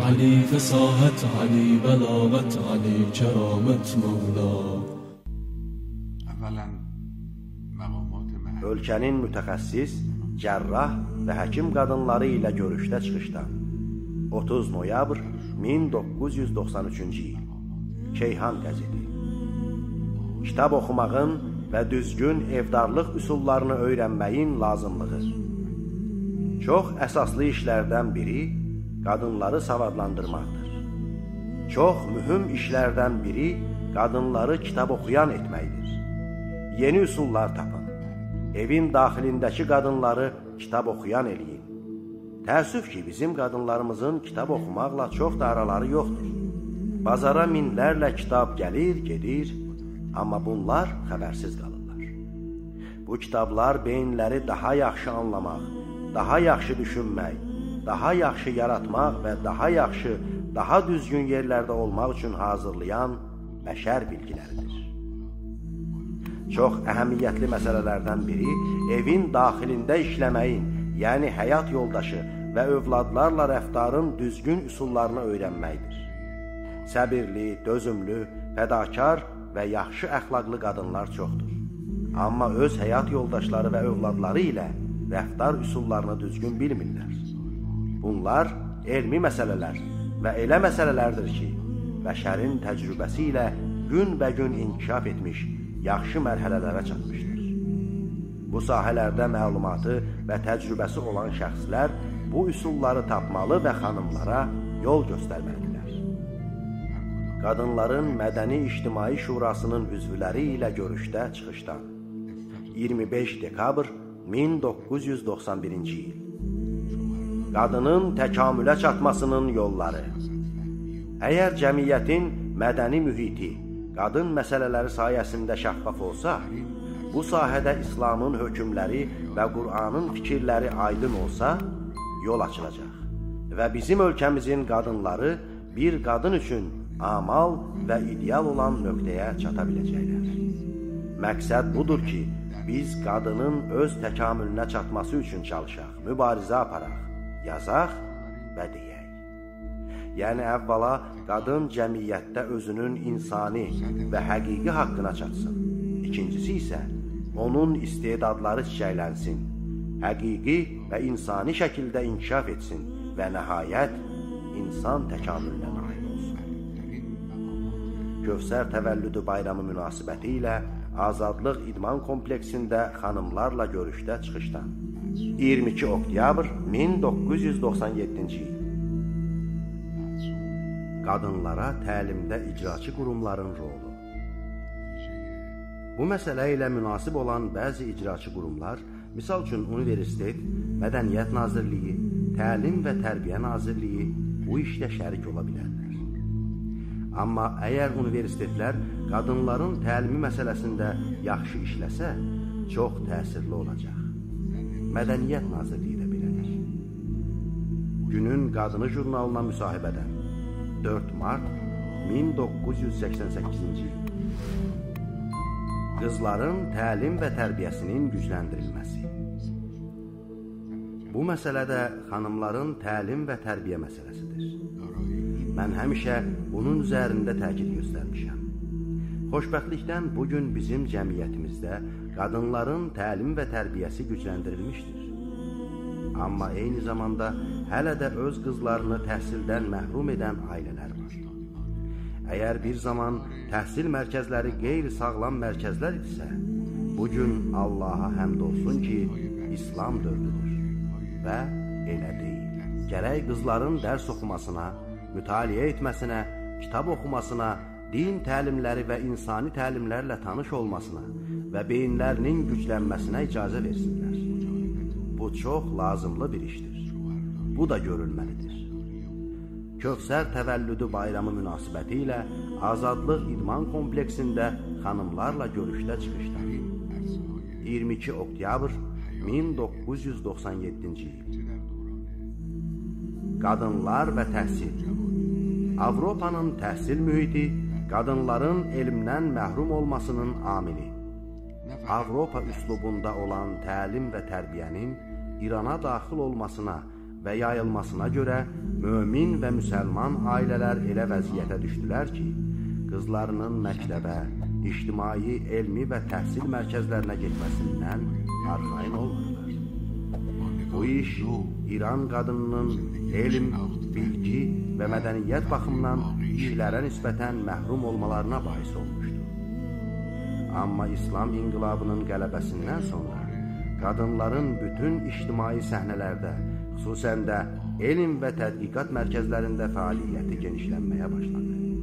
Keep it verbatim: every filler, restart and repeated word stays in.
علی فصاحت، علی بلاغت، علی کرامت مولا. Ölkənin mütəxəssis, cərrah və həkim qadınları ilə görüşdə çıxışdan otuz noyabr min doqquz yüz doxsan üçüncü il. Keyhan qəzeti. Kitab oxumağın və düzgün evdarlıq üsullarını öyrənməyin lazımlığı. Çox əsaslı işlərdən biri qadınları savadlandırmaqdır. Çox mühüm işlərdən biri qadınları kitab oxuyan etməkdir. Yeni üsullar tapın. Evin daxilindəki qadınları kitab oxuyan eləyin. Təəssüf ki, bizim qadınlarımızın kitab oxumaqla çox da araları yoxdur. Bazara minlərlə kitab gəlir, gedir, amma bunlar xəbərsiz qalırlar. Bu kitablar beyinləri daha yaxşı anlamaq, daha yaxşı düşünmək, daha yaxşı yaratmaq və daha yaxşı, daha düzgün yerlərdə olmaq üçün hazırlayan bəşər bilgiləridir. Çox əhəmiyyətli məsələlərdən biri evin daxilində işləməyin, yəni həyat yoldaşı və övladlarla rəftarın düzgün üsullarını öyrənməkdir. Səbirli, dözümlü, fədakar və yaxşı əxlaqlı qadınlar çoxdur. Amma öz həyat yoldaşları və övladları ilə rəftar üsullarını düzgün bilmirlər. Bunlar elmi məsələlər və elə məsələlərdir ki, bəşərin təcrübəsi ilə gün və gün inkişaf etmiş, yaxşı mərhələlərə çatmışdır. Bu sahələrdə məlumatı və təcrübəsi olan şəxslər bu üsulları tapmalı və xanımlara yol göstərməlidirlər. Qadınların Mədəni İctimai Şurasının üzvləri ilə görüşdə çıxışdan iyirmi beş dekabr min doqquz yüz doxsan birinci il. Qadının təkamülə çatmasının yolları. Əgər cəmiyyətin mədəni mühiti qadın məsələləri sayəsində şəffaf olsa, bu sahədə İslamın hökmləri və Qur'anın fikirləri aydın olsa, yol açılacaq və bizim ölkəmizin qadınları bir qadın üçün amal və ideal olan nöqtəyə çata biləcəklər. Məqsəd budur ki, biz qadının öz təkamülünə çatması üçün çalışaq, mübarizə aparaq, yazaq və deyək. Yəni əvvəla qadın cəmiyyətdə özünün insani və həqiqi haqqına çatsın. İkincisi isə onun istedadları çiçəklənsin, həqiqi və insani şəkildə inkişaf etsin və nəhayət insan təkamülünə nail olsun. Kövsər təvəllüdü bayramı münasibəti ilə Azadlıq İdman kompleksində xanımlarla görüşdə çıxışdan iyirmi iki oktyabr min doqquz yüz doxsan yeddinci il. Qadınlara təlimdə icraçı qurumların rolu. Bu məsələ ilə münasib olan bəzi icraçı qurumlar, misal üçün Universitet, Mədəniyyət Nazirliyi, Təlim və Tərbiyə Nazirliyi bu işlə şərik ola bilərlər. Amma əgər universitetlər qadınların təlimi məsələsində yaxşı işləsə, çox təsirli olacaq. Mədəniyyət Nazirliyi də belədir. Günün Qadını jurnalına müsahibədən dörd mart min doqquz yüz səksən səkkizinci il. Qızların təlim və tərbiyəsinin gücləndirilməsi. Bu məsələ də xanımların təlim və tərbiyə məsələsidir. Mən həmişə bunun üzərində təkid göstərmişəm. Xoşbəxtlikdən bugün bizim cəmiyyətimizdə qadınların təlim və tərbiyəsi gücləndirilmişdir. Amma eyni zamanda hələ də öz qızlarını təhsildən məhrum edən ailələr var. Əgər bir zaman təhsil mərkəzləri qeyri-sağlam mərkəzlər idisə, bugün Allaha həmd olsun ki, İslam dövrüdür və elə deyil. Gərək qızların dərs oxumasına, mütaliə etməsinə, kitab oxumasına, din təlimləri və insani təlimlərlə tanış olmasına və beyinlərinin güclənməsinə icazə versinlər. Bu çox lazımlı bir işdir. Bu da görülməlidir. Kövsər təvəllüdü bayramı münasibəti ilə Azadlıq İdman kompleksində xanımlarla görüşdə çıxışdan iyirmi iki oktyabr min doqquz yüz doxsan yeddinci il. Qadınlar və təhsil. Avropanın təhsil mühiti qadınların elmdən məhrum olmasının amili. Avropa üslubunda olan təlim və tərbiyənin İrana daxil olmasına və yayılmasına görə mömin və müsəlman ailələr elə vəziyyətə düşdülər ki, qızlarının məktəbə, ictimai, elmi və təhsil mərkəzlərinə getməsindən arxayın olmurlar. Bu iş İran qadınının elm, bilgi və mədəniyyət baxımından kişilərə nisbətən məhrum olmalarına bais olmuşdu. Amma İslam inqilabının qələbəsindən sonra qadınların bütün ictimai səhnələrdə, xüsusən də elm və tədqiqat mərkəzlərində fəaliyyəti genişlənməyə başladı.